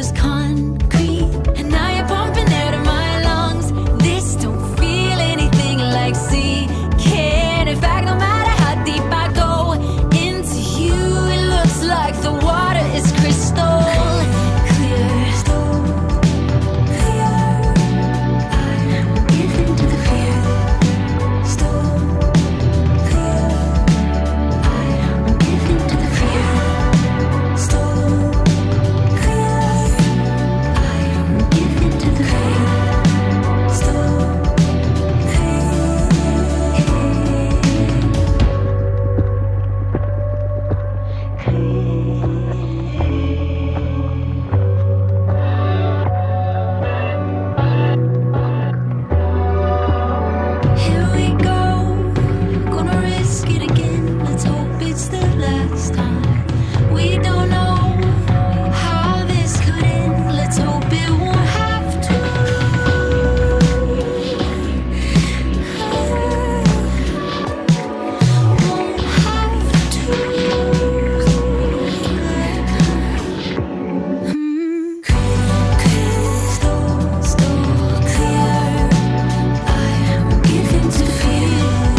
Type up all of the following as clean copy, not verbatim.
was concrete, and now you're pumping air to my lungs. This don't feel anything like sinking. In fact, no matter how deep I go into you, it looks like the water is crystal clear. I'm giving to the fear. I'm giving to the fear. I'm giving to the fear. Here we go, gonna risk it again. Let's hope it's the last time. We don't know how this could end. Let's hope it won't have to. Won't have to. Crystal clear. I'm giving to fear.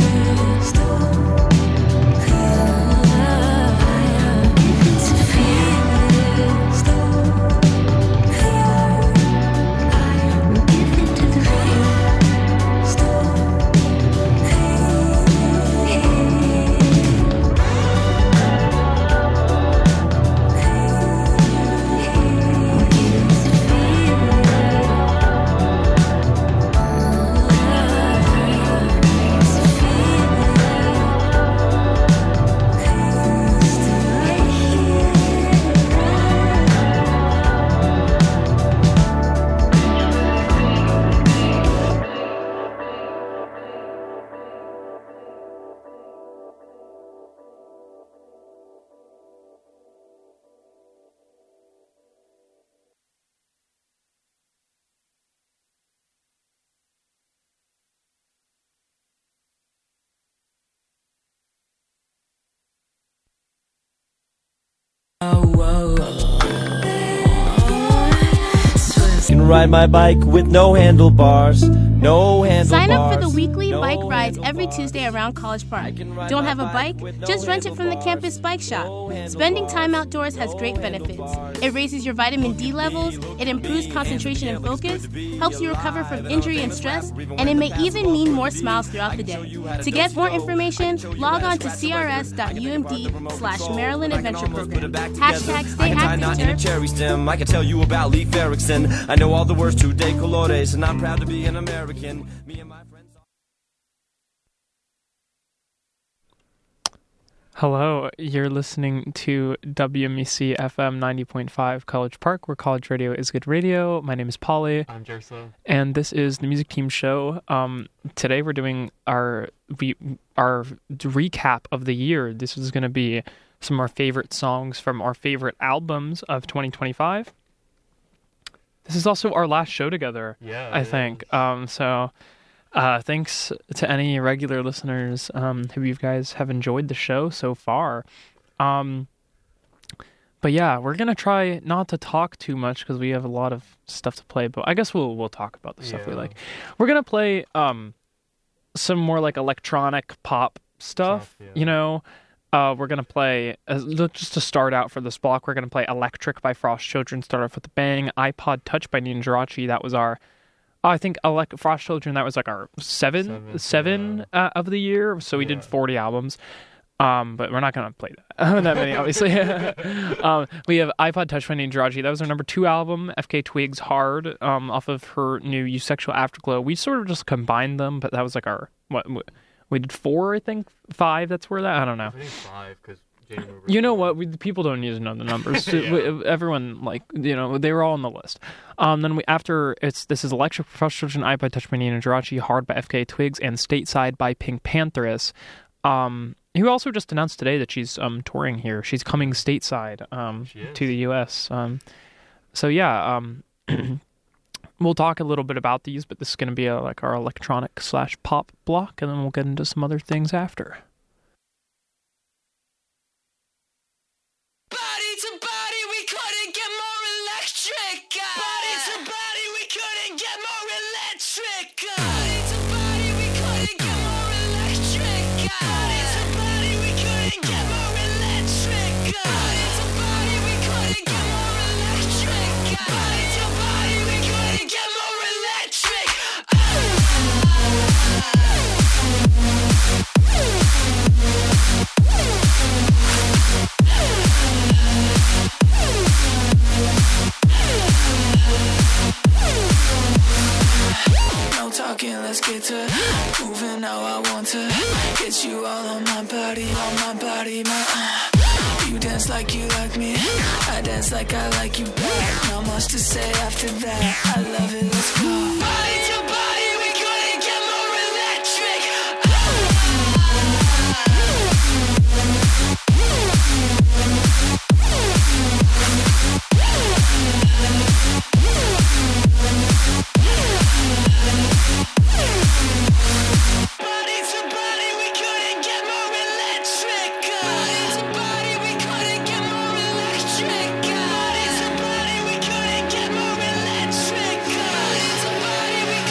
I'm giving to fear. I'm giving to the fear. Can ride my bike with no handlebars. No handlebars. Sign up for the weekly no bike rides every handlebars. Tuesday around College Park. I can ride Don't my have a bike? with no Just rent it from the handlebars. campus bike shop. No Spending time handlebars. outdoors has No great benefits. handlebars. It raises your vitamin D levels, it improves concentration and focus, helps you recover from injury and stress, and it may even mean more smiles throughout the day. To get more information, log on to crs.umd/Maryland Adventure Program. Hashtag stay I can tie a knot in a active, cherry stem. I can tell you about Leif Erikson. I know all the words to De Colores, and I'm proud to be an American. Me and my friends. Hello, you're listening to WMEC FM 90.5 College Park, where college radio is good radio. My name is Polly. I'm Jersa. And this is the Music Team Show. Today we're doing our recap of the year. This is going to be some of our favorite songs from our favorite albums of 2025. This is also our last show together, Yeah, I it think. is. Thanks to any regular listeners who you guys have enjoyed the show so far. But yeah, we're gonna try not to talk too much because we have a lot of stuff to play. But I guess we'll talk about the stuff we Yeah. like. We're gonna play some more like electronic pop stuff. Yeah. You know, we're gonna play just to start out for this block. We're gonna play "Electric" by Frost Children. Start off with a bang. "iPod Touch" by Ninjarachi. That was our. I think Frost Children, that was like our seven of the year. So we did 40 albums. But we're not going to play that many, obviously. We have iPod Touch by Ninjarachi. That was our number 2 album, FK Twigs Hard, off of her new Eusexual Afterglow. We sort of just combined them, but that was like our, we did 4, I think? 5, that's where that, I don't know. I think 5, because You know what? People don't need to know the numbers. Yeah. Everyone, they were all on the list. Then this is Electric Frost Children, iPod Touch by Ninjarachi, Hard by FK Twigs, and Stateside by Pink Pantheress. Who also just announced today that she's touring here. She's coming stateside to the U.S. We'll talk a little bit about these, but this is going to be like our electronic/pop block, and then we'll get into some other things after. Body to body, we couldn't get more electric. talking, let's get to moving. Now I want to get you all on my body, You dance like you like me, I dance like I like you back. Not much to say after that, I love it, let's go. Body to body, we couldn't get more electric. Body to body, we couldn't get more electric. Body to body, we couldn't get more electric. Body to body, we couldn't get more electric. Body to body, we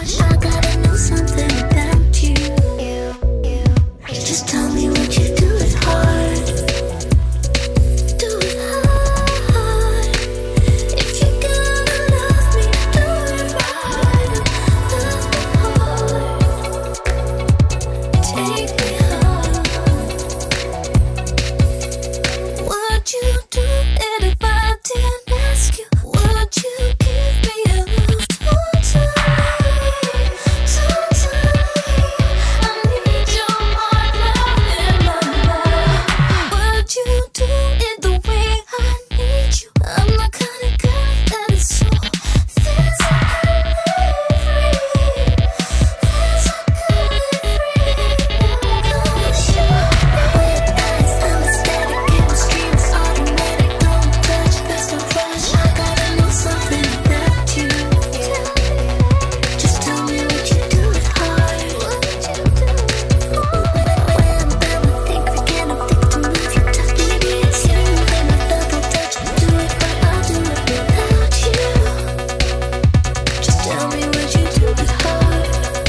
rush. I gotta know something about you. Just tell me what you do it hard. Do it hard. If you're gonna love me, do it right. Love me hard. Take me home. Would you do it if I didn't ask you? Would you give me a love tonight? I need your heart, love in my life. Would you do it the way I need you? I'm the kind of girl that is so physically free. I'm aesthetic, chemistry is automatic, no touch, there's no rush. I gotta know something about you. Just tell me what you do it hard. What would you do? When I'm done, I think we can affect to move you. Just baby, it's you. Then I double touch. Do it, but I'll do it without you. Just tell me what you do it hard.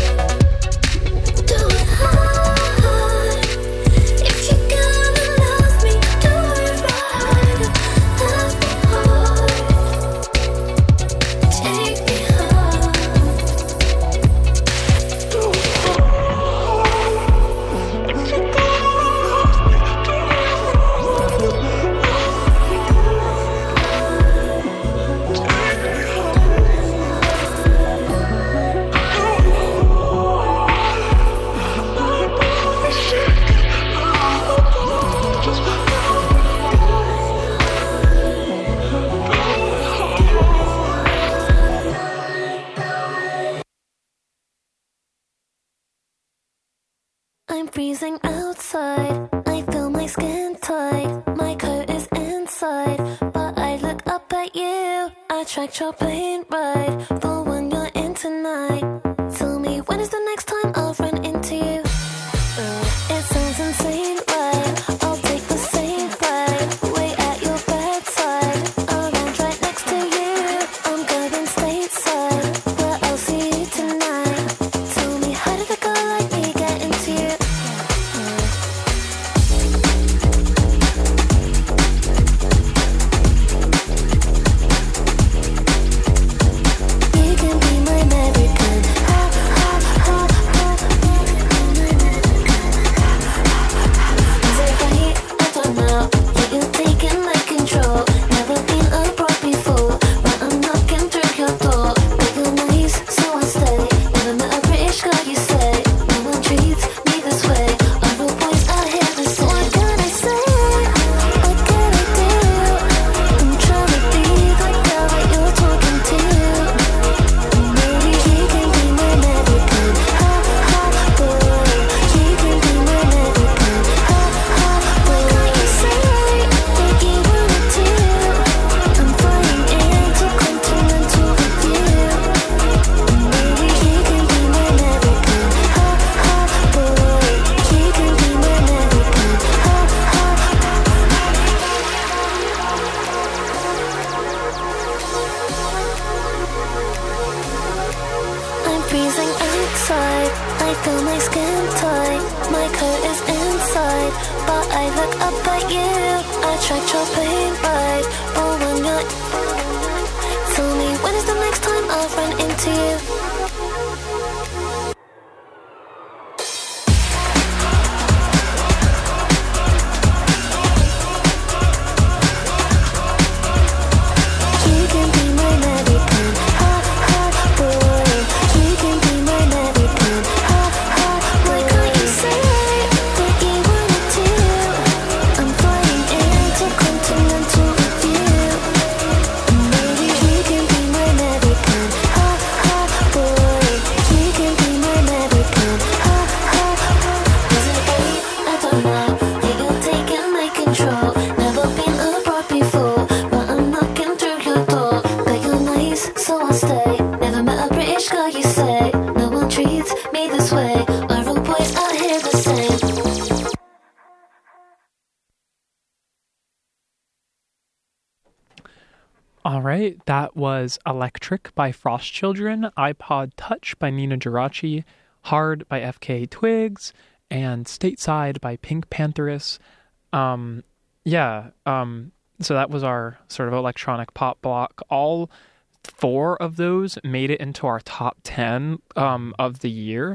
Do it hard. If you're gonna love me, do it right. Love me hard. Take me home. I'm freezing outside. I feel my skin tight. My coat is inside, but I look up at you. I tracked your plane ride, the one you're in tonight. Tell me, when is the next time I'll run into you? It sounds insane, right? I'll take the same flight. Wait at your bedside. I'll land right next to you. I'm going stateside, but I'll see you tonight. Tell me, how did a girl like me get into you? You can be my American. Ha, ha, ha, ha. Is it right? I don't know. Yeah, you're taking like control. Never been abroad before, but I'm knocking through your door. But you're nice, so I stay. Never met a British girl, you say. No one treats me this way. Other boys out here to say, what can I say? What can I do? I'm trying to be the girl that you're talking to. Maybe you can be my American. Ha, ha, boy. You can be my American. Ha, ha, boy. Can't you say that you wanted to? I'm flying intercontinental with you. Maybe you can be my American. Ha, ha, boy. You can be my American. Ha, ha. I'm freezing outside. I feel my skin tight. My coat is inside, but I look up at you. I tracked your plane ride, but when you're tell me, when is the next time I'll run into you? You can be my American. Ha, ha, boy. You can be my American. Ha, ha, boy. Can't you say that you wanted to? I'm flying intercontinental with you. Maybe you can be my American. Ha, ha, boy. All right, that was Electric by Frost Children, iPod Touch by Nina Geraci, Hard by FKA Twigs, and Stateside by Pink Pantheress. So that was our sort of electronic pop block. All 4 of those made it into our top 10 of the year,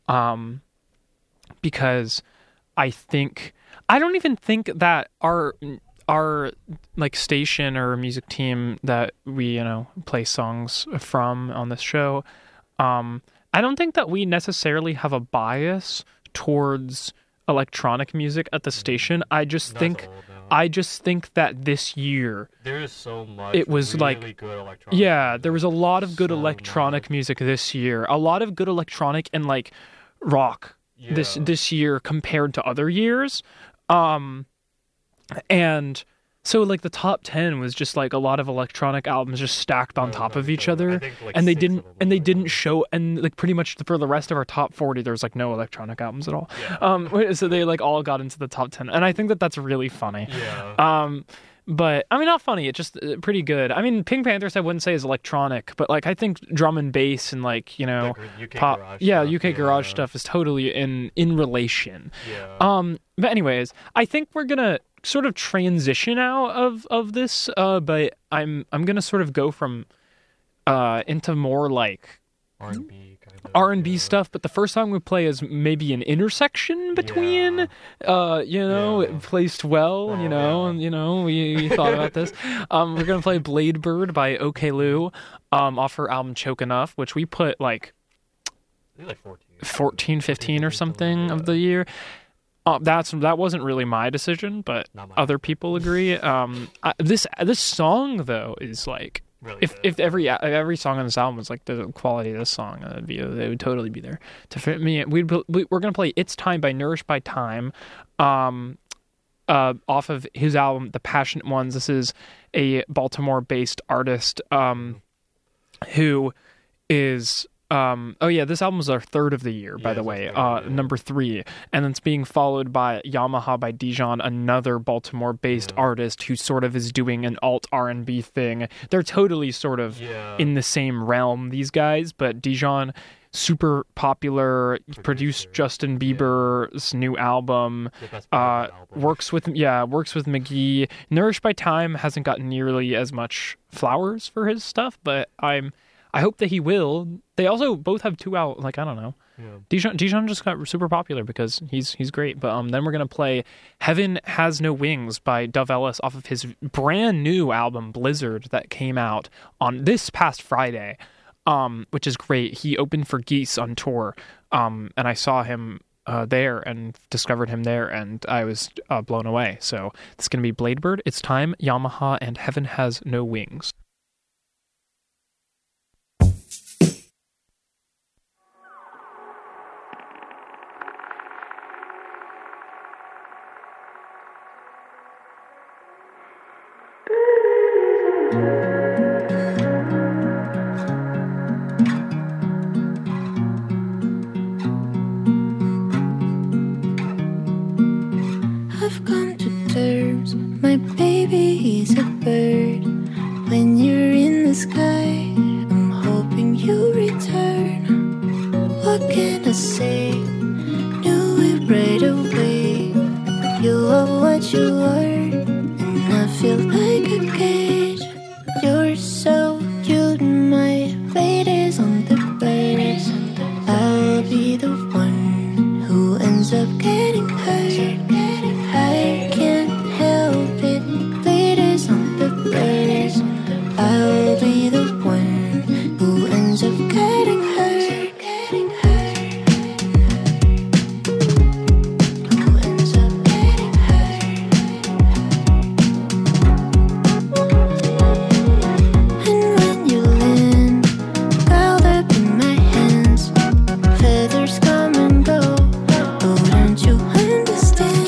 because I don't even think that our like station or music team that we play songs from on this show, I don't think that we necessarily have a bias towards electronic music at the station. I just think that this year there is so much it was really good electronic music. There was a lot of good electronic music this year, a lot of good electronic and like rock this year compared to other years. And so like the top 10 was just like a lot of electronic albums just stacked on top of each other. Think, like, and they didn't show, and like pretty much for the rest of our top 40 there's like no electronic albums at all. So they like all got into the top 10, and I think that that's really funny. But I mean, not funny, it's just pretty good. I mean, Pink Panthers I wouldn't say is electronic, but like I think drum and bass and like UK pop, garage stuff, garage stuff is totally in relation. But anyways, I think we're gonna sort of transition out of this, but I'm gonna sort of go from into more like R&B stuff, but the first song we play is maybe an intersection between placed well, and we thought about this. We're gonna play Blade Bird by OK Lou off her album Choke Enough, which we put like 14, 15 or something of the year. That wasn't really my decision, but other people agree. This song though is like, really if every song on this album was like the quality of this song, they would totally be there. To fit me, we're gonna play "It's Time" by Nourished by Time, off of his album The Passionate Ones. This is a Baltimore-based artist who is. This album was our third of the year, by the way, number 3, and then it's being followed by Yamaha by Dijon, another Baltimore-based artist who sort of is doing an alt R&B thing. They're totally sort of in the same realm, these guys, but Dijon, super popular, produced Justin Bieber's new album, works with McGee. Nourished by Time hasn't gotten nearly as much flowers for his stuff, but I hope that he will. They also both have 2 out. Like, I don't know. Dijon just got super popular because he's great. But then we're gonna play "Heaven Has No Wings" by Dove Ellis off of his brand new album Blizzard that came out on this past Friday, which is great. He opened for Geese on tour, and I saw him there and discovered him there, and I was blown away. So it's gonna be Blade Bird, It's Time, Yamaha, and Heaven Has No Wings. I've come to terms, my baby is a bird. When you're in the sky, I'm hoping you return. What can I say? Knew it right away. You are what you are, and I feel like a cage. You're so cute, my fate is on the birds. I'll be the one who ends up getting hurt. I can't help it, fate is on the birds. I'll be the one who ends up getting hurt. Who ends up getting hurt. And when you land, curled up in my hands, feathers come and go. Oh, don't you understand?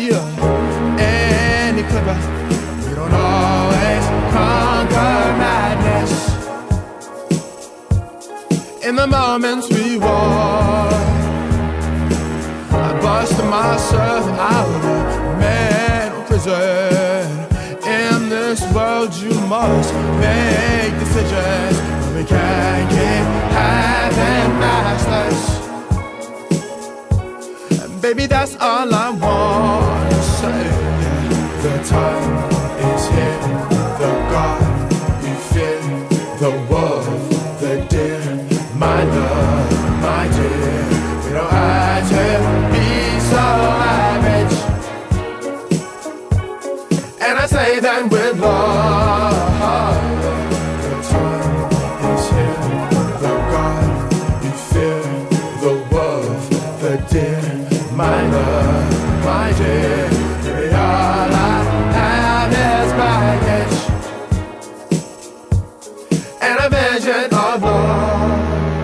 be any clever. We don't always conquer madness. In the moments we walk, I busted myself out of mental prison. In this world you must make decisions. We can't keep having masters. And baby, that's all I want to say. The time is here, the God you fear, the wolf, the deer, my love, my dear. We don't have to be so average. And I say that with love. The time is here, the God you fear, the wolf, the deer, my love, my dear. Baby, all I have is baggage and a vision of love.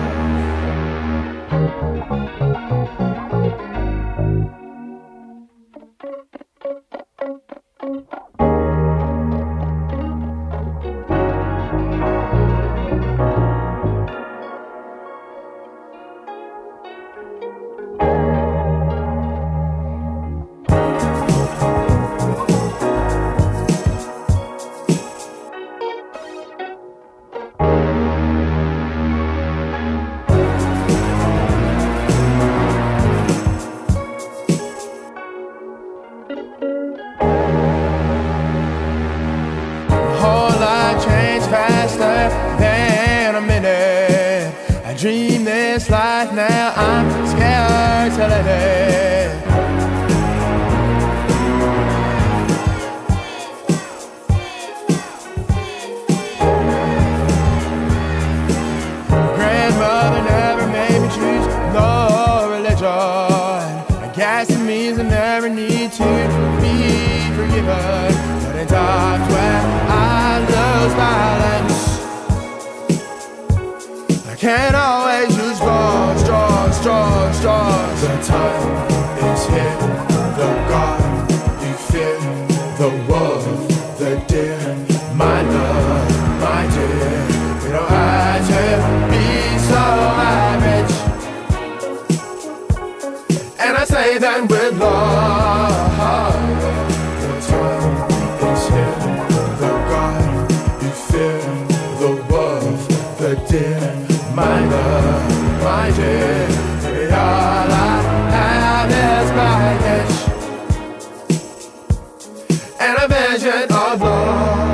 Dream this life now, I'm scared to let it. Grandmother never made me choose no religion. I guess it means I never need to be forgiven. But in times when I lose balance, can't always use straws. The time is here, the God you fear, the wolf, the deer, my love, my dear. We don't have to be so average. And I say that with love. The time is here, the God you fear, the wolf, the deer, my love, my dear. Baby, all I have is baggage and a vision of love.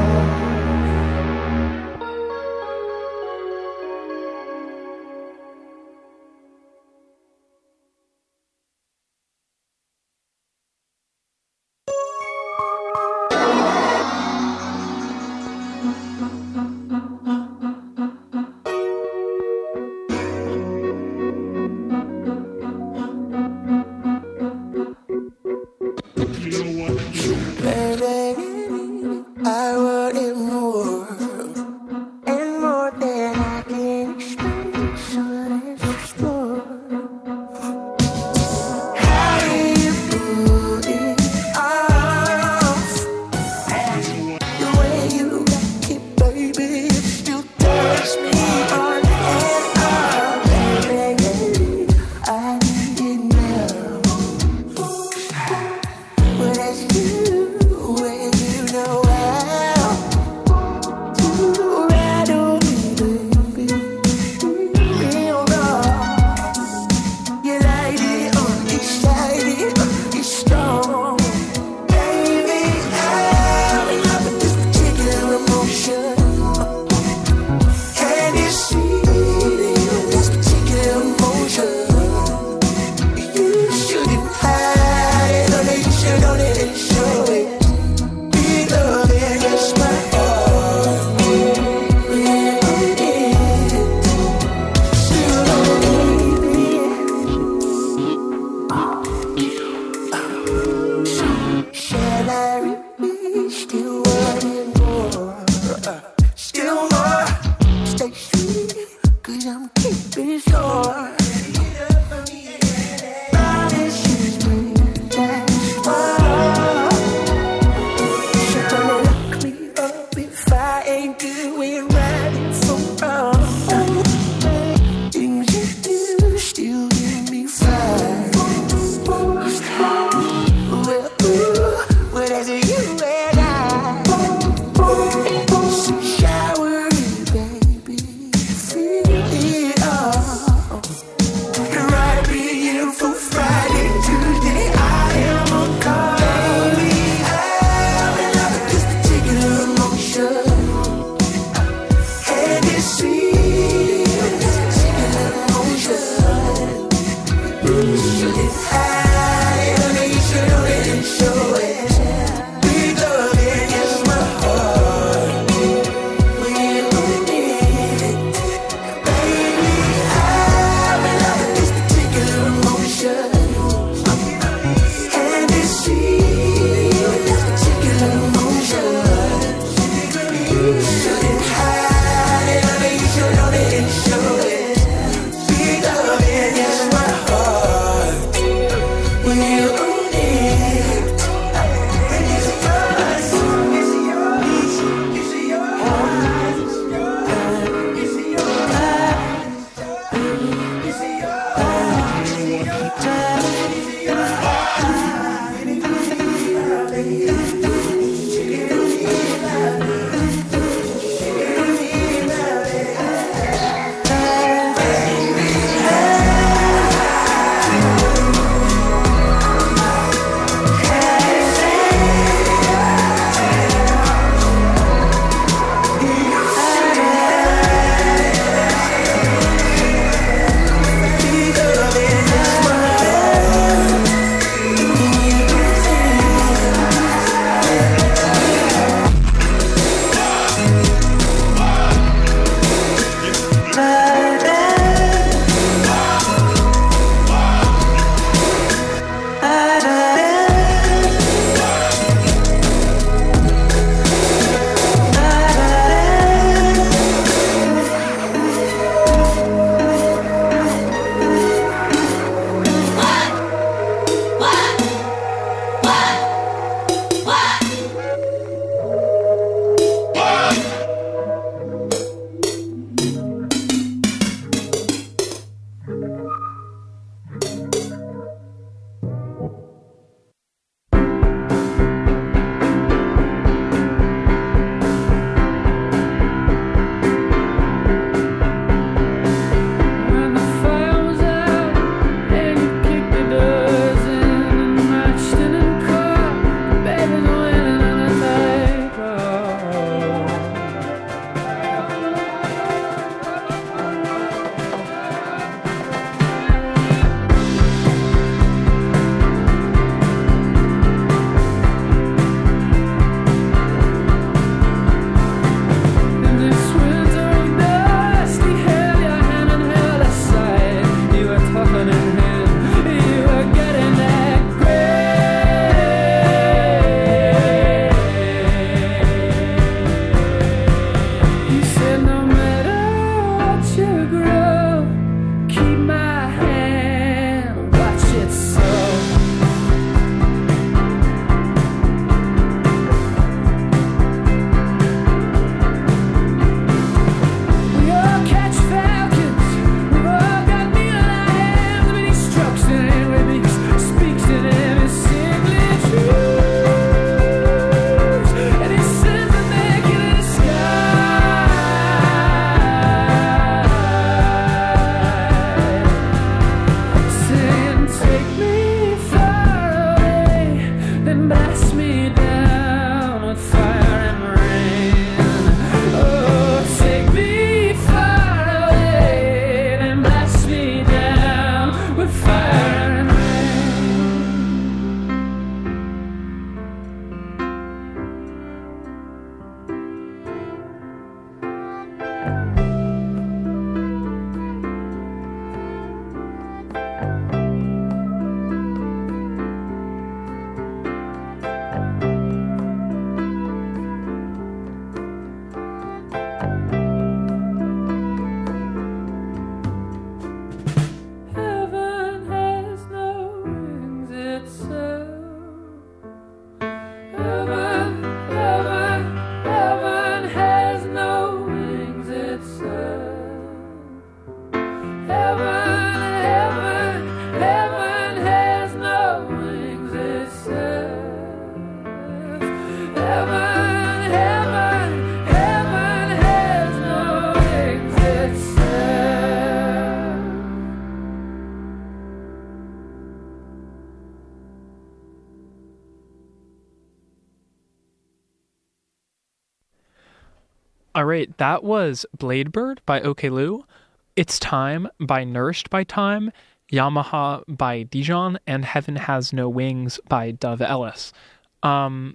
All right, that was Bladebird by Okeloo, It's Time by Nourished by Time, Yamaha by Dijon, and Heaven Has No Wings by Dove Ellis. All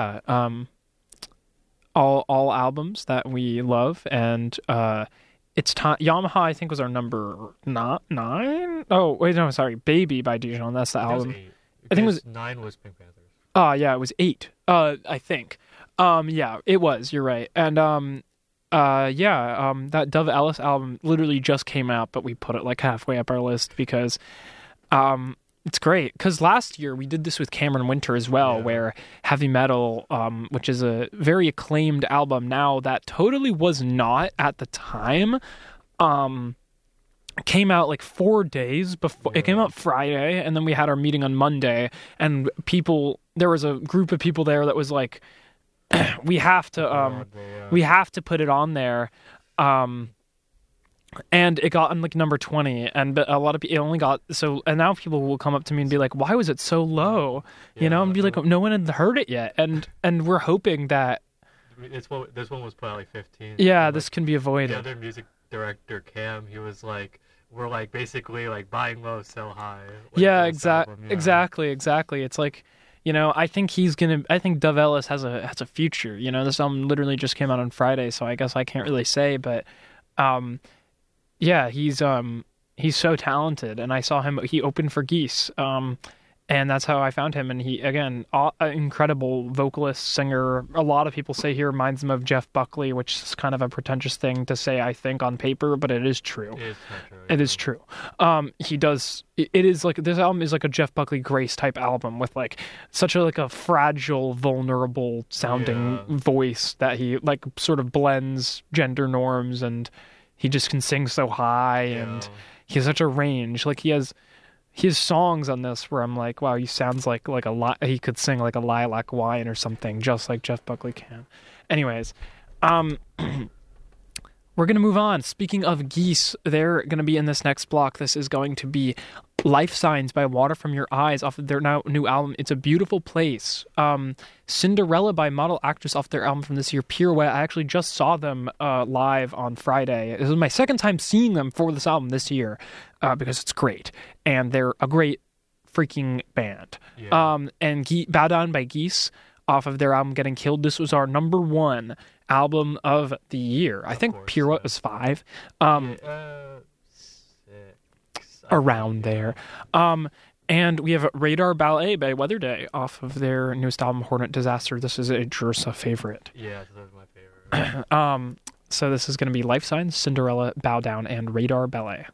albums that we love, and It's Time. Yamaha, I think, was our number 9. Oh wait, no, sorry, Baby by Dijon. That's the album. I think it was 9 was Pink Panthers. Yeah, it was 8. I think. Yeah, it was. You're right. And that Dove Ellis album literally just came out, but we put it like halfway up our list because it's great. Because last year we did this with Cameron Winter as well, where Heavy Metal, which is a very acclaimed album now that totally was not at the time, came out like 4 days before. It came out Friday, and then we had our meeting on Monday, and there was a group of people there that was like, we have to put it on there, and it got on like number 20, and a lot of people, it only got and now people will come up to me and be like, why was it so low, and be like, no one had heard it yet, and we're hoping that this one was put out like 15. This can be avoided. The other music director, Cam, he was like, we're like basically like buying low, sell high. Exactly. It's like, I think Dove Ellis has a future. This album literally just came out on Friday, so I guess I can't really say, but he's so talented, and I saw him. He opened for Geese, and that's how I found him. And he, again, an incredible vocalist, singer. A lot of people say he reminds them of Jeff Buckley, which is kind of a pretentious thing to say, I think, on paper, but it is true. It is true. He does. It is like, this album is like a Jeff Buckley Grace type album with like such a fragile, vulnerable sounding voice that he like sort of blends gender norms, and he just can sing so high, and he has such a range. Like he has songs on this where I'm like, wow, he sounds like he could sing like a Lilac Wine or something, just like Jeff Buckley can. Anyways, we're going to move on. Speaking of Geese, they're going to be in this next block. This is going to be Life Signs by Water From Your Eyes off of their new album, It's a Beautiful Place. Cinderella by Model Actress off their album from this year, Pirouette. I actually just saw them live on Friday. This is my second time seeing them for this album this year, because it's great. And they're a great freaking band. And Bow Down by Geese off of their album Getting Killed. This was our number 1 album of the year. I think Pirouette was 5. 6. Around there. And we have Radar Ballet by Weatherday off of their newest album, Hornet Disaster. This is a Jersa favorite. Yeah, that was my favorite. So this is going to be Life Signs, Cinderella, Bow Down, and Radar Ballet.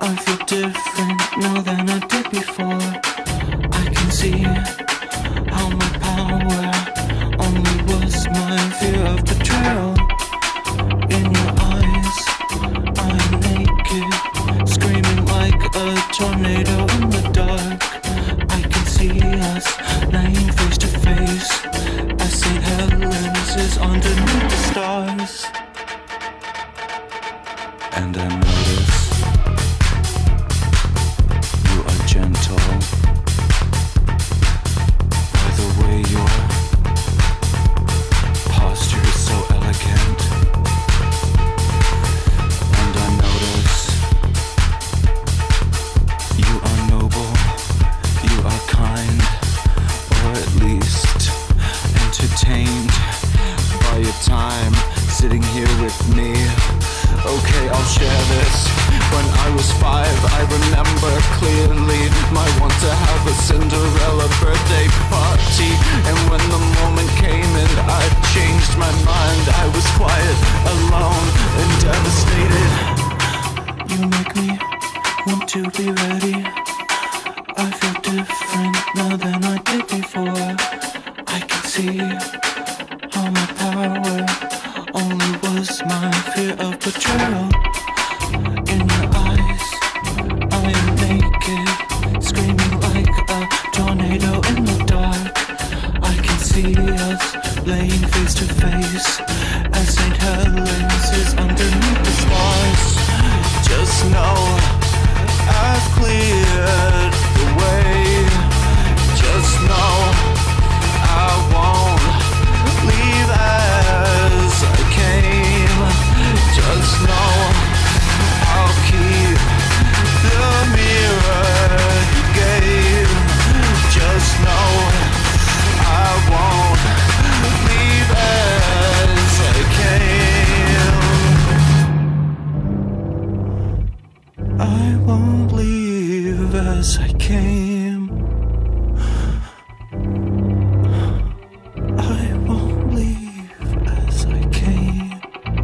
I feel different now than I did before. I can see how my power only was my fear of betrayal. In your eyes, I'm naked, screaming like a tornado in the dark. I can see us laying face to face as St. Helens is underneath the stars. And I notice you are gentle by the way your posture is so elegant. And I notice you are noble, you are kind, or at least entertained by your time sitting here with me. Okay, I'll share this. When I was 5, I remember clearly my want to have a Cinderella birthday party. And when the moment came and I changed my mind, I was quiet, alone, and devastated. You make me want to be ready. I feel different now than I did before. I can see how my power only was my fear of betrayal. In your eyes, I am naked, screaming like a tornado in the dark. I can see us laying face to face as St. Helens is underneath the stars. Just know I've cleared the way. Just know I won't leave as I came. Just know I'll keep the mirror you gave. Just know I won't leave as I came. I won't leave as I came. I won't leave as I came.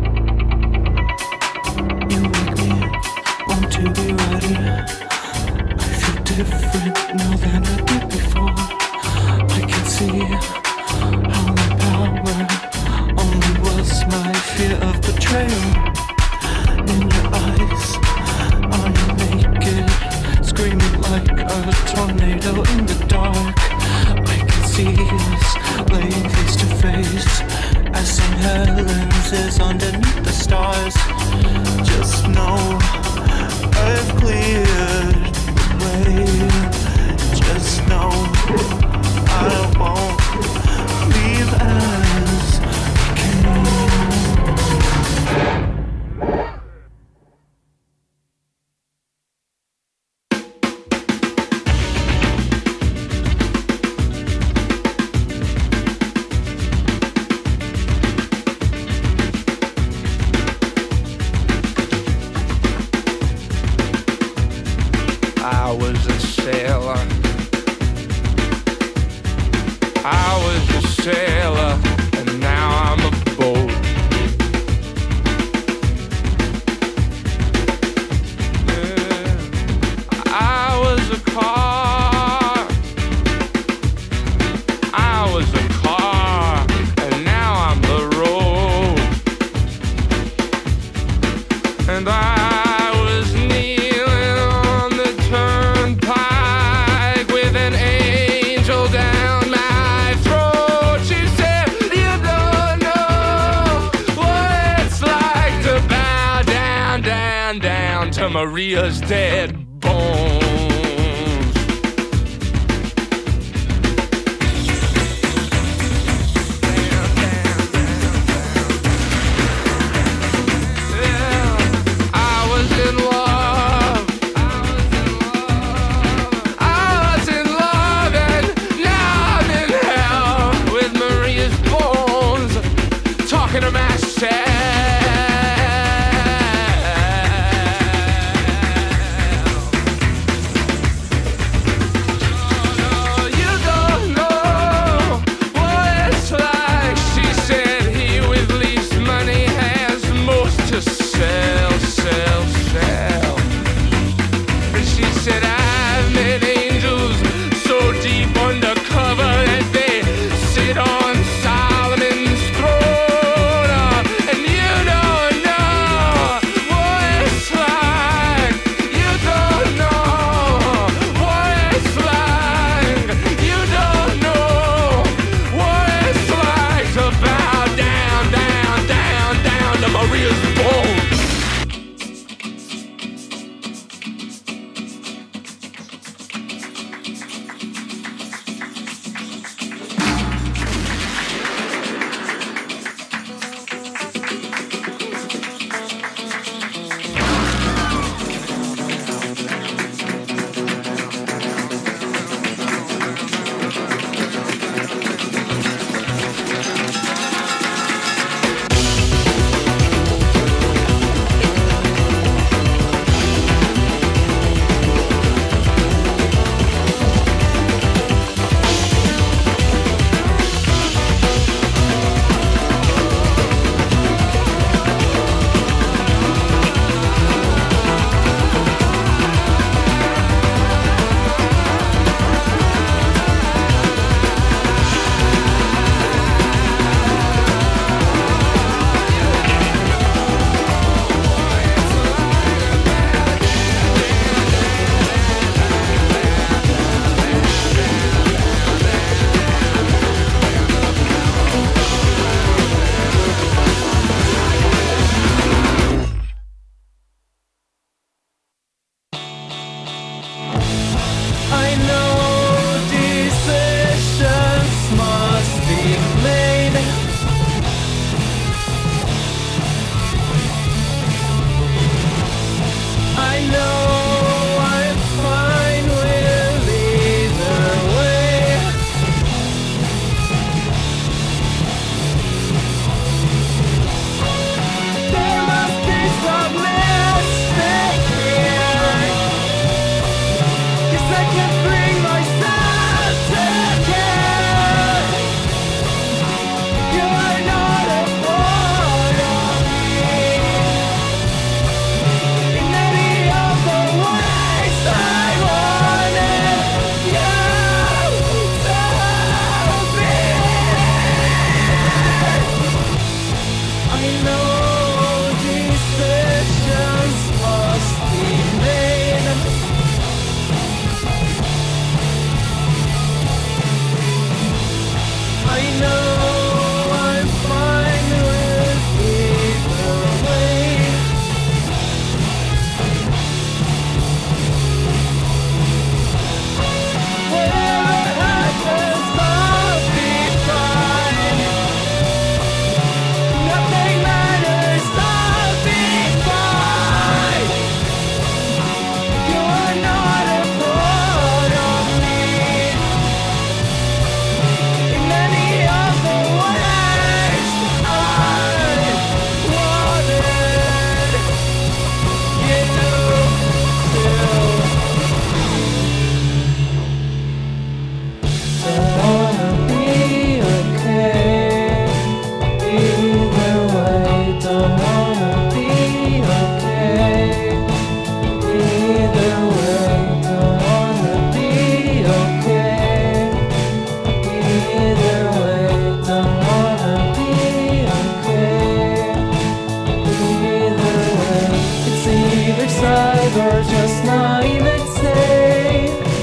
You make me want to be ready. I feel different now than I did before. I can see how my power only was my fear of betrayal. In your eyes, I am naked, screaming like a tornado in the dark. I can see us laying face to face as St. Helens is underneath the stars. Just know I've cleared the way. Just know I won't leave as I came. I was a sailor. I was a sailor, and now I'm a boat. Yeah. I was a car. I was a car, and now I'm the road. And I was kneeling on the turnpike with an angel down my throat. She said, you don't know what it's like to bow down, down, down to Maria's dead bones. Yeah, I was in love. I was in love, and now I'm in hell with Maria's bones, talking to myself. or just naivete.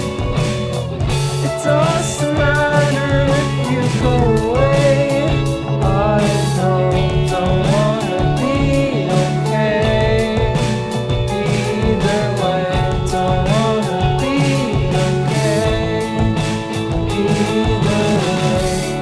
It doesn't matter if you go away. I don't wanna be okay. Either way, don't wanna be okay. Either way.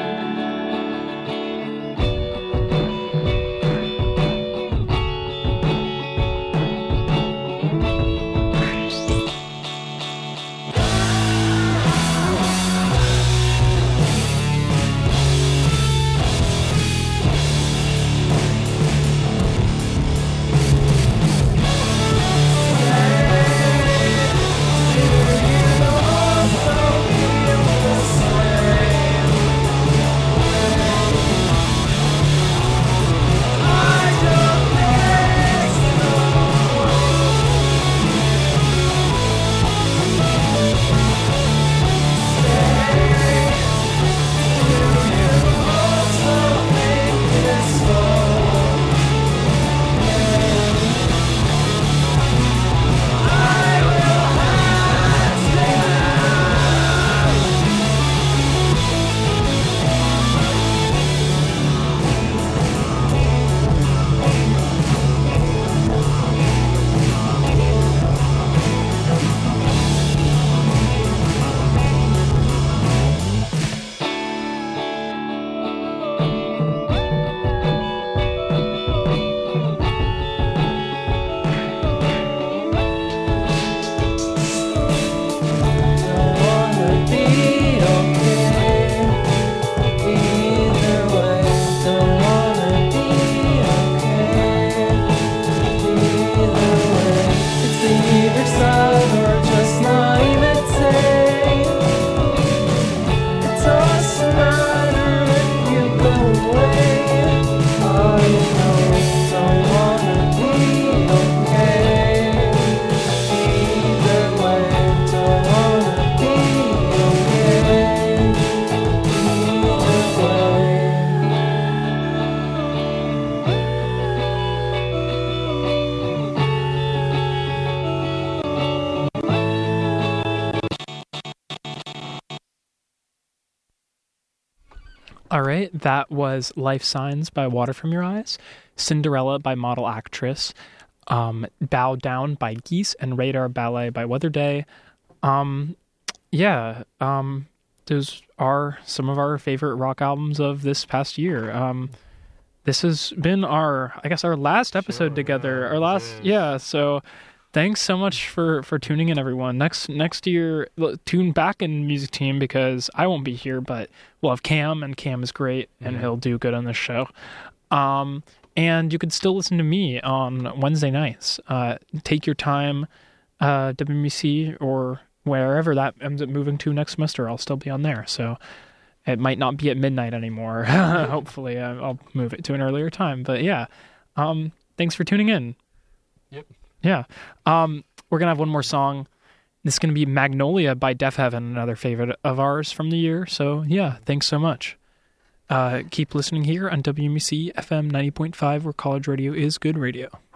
All right, that was Life Signs by Water From Your Eyes, Cinderella by Model Actress, Bow Down by Geese, and Radar Ballet by Weather Day. Those are some of our favorite rock albums of this past year. This has been our last episode together. So thanks so much for tuning in, everyone. Next year, tune back in Music Team because I won't be here, but we'll have Cam, and Cam is great, and he'll do good on this show. And you can still listen to me on Wednesday nights. Take your time, WMC, or wherever that ends up moving to next semester, I'll still be on there. So it might not be at midnight anymore. Hopefully, I'll move it to an earlier time. But yeah, thanks for tuning in. Yep. Yeah. We're going to have one more song. This is going to be Magnolia by Deaf Heaven, another favorite of ours from the year. So yeah, thanks so much. Keep listening here on WMC FM 90.5, where college radio is good radio.